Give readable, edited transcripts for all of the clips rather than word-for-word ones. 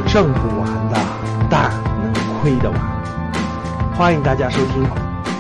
挣不完的但能亏得完。欢迎大家收听。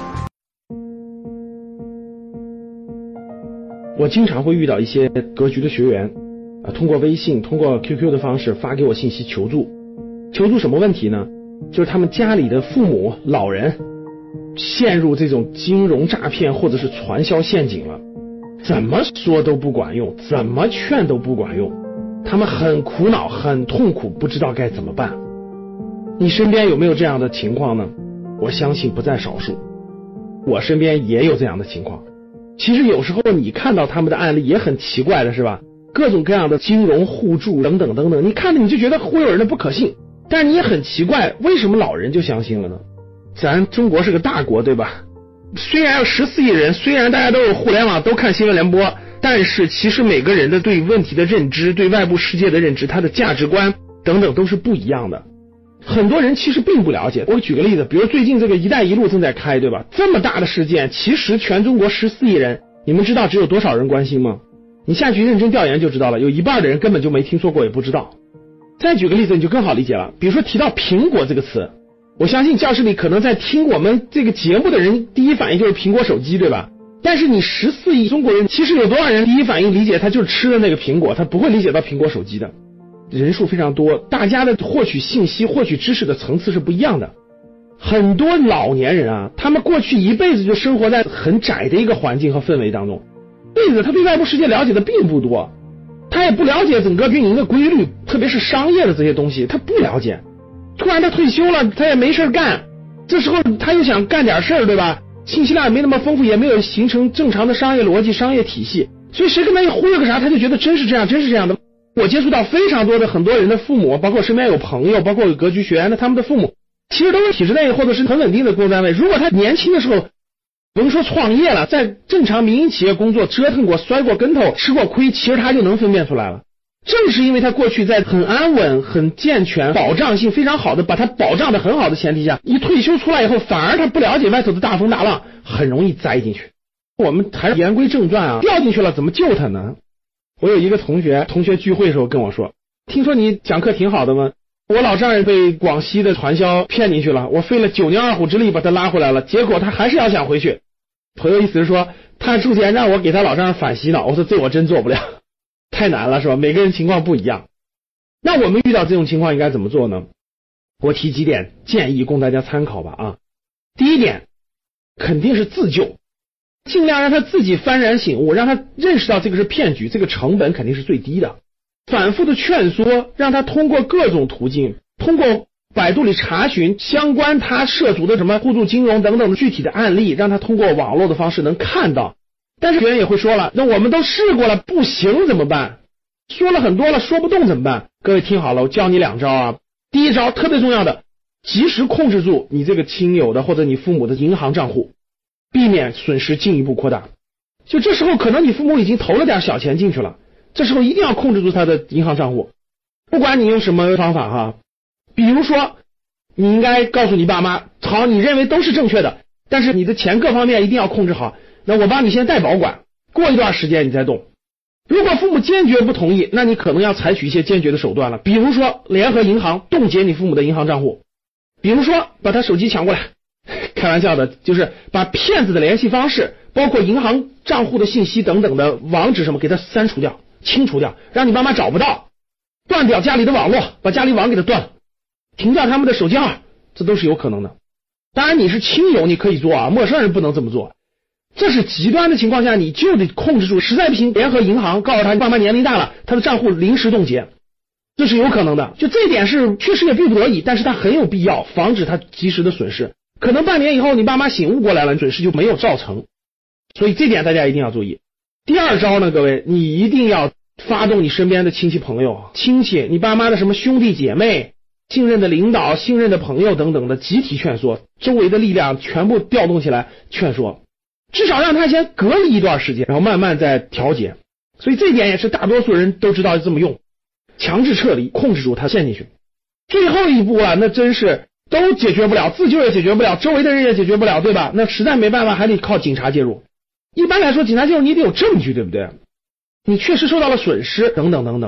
我经常会遇到一些格局的学员通过微信通过 QQ 的方式发给我信息求助什么问题呢？就是他们家里的父母老人陷入这种金融诈骗或者是传销陷阱了，怎么说都不管用，怎么劝都不管用，他们很苦恼很痛苦，不知道该怎么办。你身边有没有这样的情况呢？我相信不在少数，我身边也有这样的情况。其实有时候你看到他们的案例也很奇怪的是吧，各种各样的金融互助等等等等，你看着你就觉得忽悠人的不可信，但是你也很奇怪，为什么老人就相信了呢？咱中国是个大国对吧，虽然有14亿人，虽然大家都有互联网都看新闻联播，但是其实每个人的对问题的认知，对外部世界的认知，他的价值观等等都是不一样的。很多人其实并不了解。我举个例子，比如最近这个一带一路正在开对吧，这么大的事件，其实全中国14亿人，你们知道只有多少人关心吗？你下去认真调研就知道了，有一半的人根本就没听说过也不知道。再举个例子你就更好理解了，比如说提到苹果这个词，我相信教室里可能在听我们这个节目的人第一反应就是苹果手机对吧，但是你14亿中国人，其实有多少人第一反应理解他就是吃的那个苹果，他不会理解到苹果手机的。人数非常多，大家的获取信息获取知识的层次是不一样的。很多老年人他们过去一辈子就生活在很窄的一个环境和氛围当中，他对外部世界了解的并不多，他也不了解整个运营的规律，特别是商业的这些东西他不了解。突然他退休了，他也没事干，这时候他又想干点事儿对吧，信息量也没那么丰富，也没有形成正常的商业逻辑商业体系，所以谁跟他一忽悠个啥他就觉得真是这样真是这样的。我接触到非常多的很多人的父母，包括身边有朋友，包括有格局学员的，他们的父母其实都是体制内或者是很稳定的工作单位，如果他年轻的时候不用说创业了，在正常民营企业工作折腾过摔过跟头吃过亏，其实他就能分辨出来了。正是因为他过去在很安稳很健全保障性非常好的把他保障的很好的前提下，一退休出来以后反而他不了解外头的大风大浪，很容易栽进去。我们还是言归正传掉进去了怎么救他呢？我有一个同学聚会的时候跟我说，听说你讲课挺好的吗？我老丈人被广西的传销骗进去了，我费了9牛2虎之力把他拉回来了，结果他还是要想回去。朋友意思是说他出钱让我给他老丈人反洗脑，我说这我真做不了，太难了是吧？每个人情况不一样。那我们遇到这种情况应该怎么做呢？我提几点建议供大家参考吧第一点，肯定是自救，尽量让他自己幡然醒悟，让他认识到这个是骗局，这个成本肯定是最低的。反复的劝说，让他通过各种途径，通过百度里查询相关他涉足的什么互助金融等等的具体的案例，让他通过网络的方式能看到。但是学员也会说了，那我们都试过了不行怎么办？说了很多了说不动怎么办？各位听好了，我教你2招第一招特别重要的，及时控制住你这个亲友的或者你父母的银行账户，避免损失进一步扩大。就这时候可能你父母已经投了点小钱进去了，这时候一定要控制住他的银行账户，不管你用什么方法比如说你应该告诉你爸妈，好，你认为都是正确的，但是你的钱各方面一定要控制好，那我帮你先代保管，过一段时间你再动。如果父母坚决不同意，那你可能要采取一些坚决的手段了，比如说联合银行冻结你父母的银行账户，比如说把他手机抢过来，开玩笑的，就是把骗子的联系方式包括银行账户的信息等等的网址什么给他删除掉清除掉，让你妈妈找不到，断掉家里的网络，把家里网给他断了，停掉他们的手机号，这都是有可能的。当然你是亲友你可以做陌生人不能这么做。这是极端的情况下你就得控制住，实在不行联合银行告诉他爸妈年龄大了，他的账户临时冻结，这是有可能的。就这一点是确实也逼不得已，但是他很有必要防止他及时的损失，可能半年以后你爸妈醒悟过来了，损失就没有造成，所以这点大家一定要注意。第二招呢，各位你一定要发动你身边的亲戚朋友亲戚，你爸妈的什么兄弟姐妹信任的领导信任的朋友等等的集体劝说，周围的力量全部调动起来劝说，至少让他先隔离一段时间，然后慢慢再调节。所以这一点也是大多数人都知道这么用，强制撤离，控制住他陷进去。最后一步了，那真是都解决不了，自救也解决不了，周围的人也解决不了，对吧？那实在没办法还得靠警察介入。一般来说警察介入你得有证据，对不对？你确实受到了损失等等等等。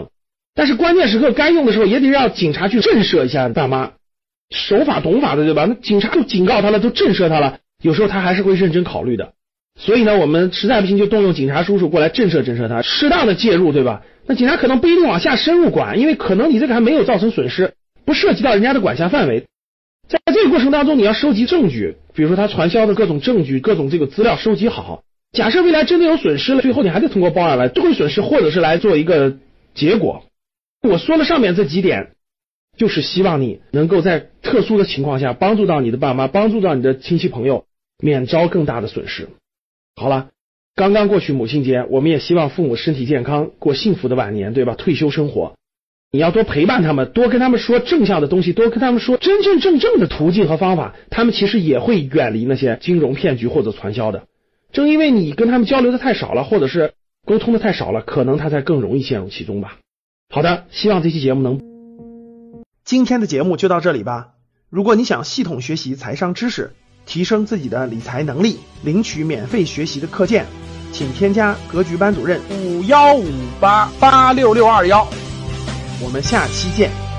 但是关键时刻该用的时候也得让警察去震慑一下爸妈，守法懂法的，对吧？那警察都警告他了，都震慑他了，有时候他还是会认真考虑的。所以呢，我们实在不行就动用警察叔叔过来震慑震慑他，适当的介入，对吧？那警察可能不一定往下深入管，因为可能你这个还没有造成损失，不涉及到人家的管辖范围。在这个过程当中，你要收集证据，比如说他传销的各种证据、各种这个资料收集好。假设未来真的有损失了，最后你还得通过报案来追回损失，或者是来做一个结果。我说了上面这几点，就是希望你能够在特殊的情况下帮助到你的爸妈，帮助到你的亲戚朋友，免遭更大的损失。好了，刚刚过去母亲节，我们也希望父母身体健康，过幸福的晚年，对吧？退休生活，你要多陪伴他们，多跟他们说正向的东西，多跟他们说真真正正的途径和方法，他们其实也会远离那些金融骗局或者传销的。正因为你跟他们交流的太少了，或者是沟通的太少了，可能他才更容易陷入其中吧。好的，希望这期节目能。 今天的节目就到这里吧。如果你想系统学习财商知识，提升自己的理财能力，领取免费学习的课件，请添加格局班主任 5158866621。 我们下期见。